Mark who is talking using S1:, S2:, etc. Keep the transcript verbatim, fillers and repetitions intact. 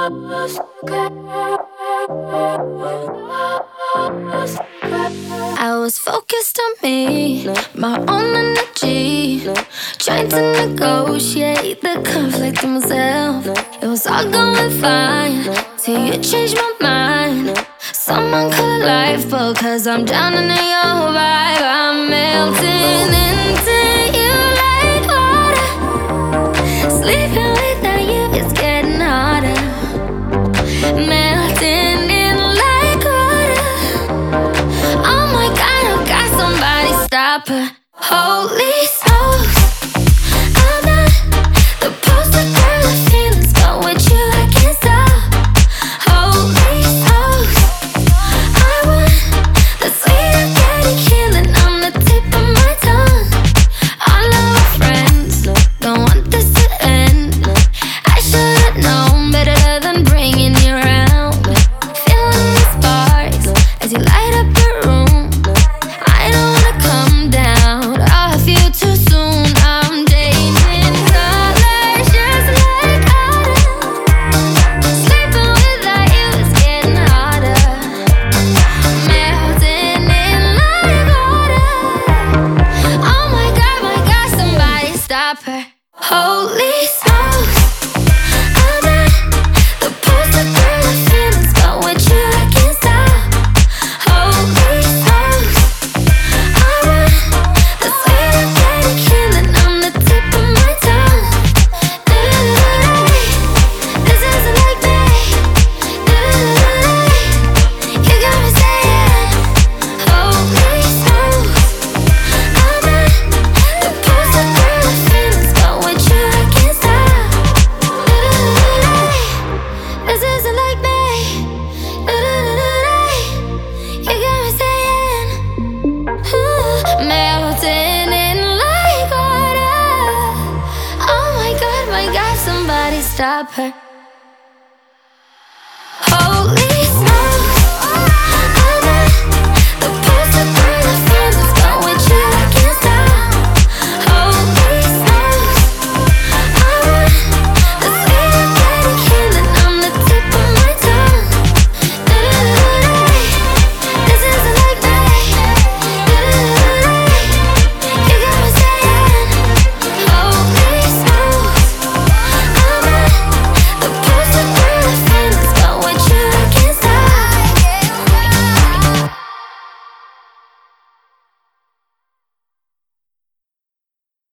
S1: I was focused on me, my own energy, trying to negotiate the conflict in myself. It was all going fine till you changed my mind. Someone call it life, but cause I'm drowning in your vibe. I'm melting into you like water. Sleeping without you is getting harder. Melting in like water. Oh my God, I got somebody stop her. Holy smokes, I'm not the poster girl of feelings, but with you I can't stop. Holy smokes, I want the sweet organic healing on the tip of my tongue. All of our friends don't want this to end. I should've known better than bringing you around. Feeling the sparks as you light up your room. I don't wanna come down off you too soon. I'm dating colors just like autumn. Sleeping without you is getting harder. Melting in like water. Oh my God, my God, somebody stop her. Holy smokes, I'm not the poster girl of feelings, but with you I can't stop. Holy smokes, I want the sweet organic healing on the tip of my tongue. This isn't like me. You got me saying, holy smokes, I'm not the poster girl of feelings, but with you I can't stop. This isn't like me. You got me saying, melting in like water. Oh my God, my God, somebody stop her.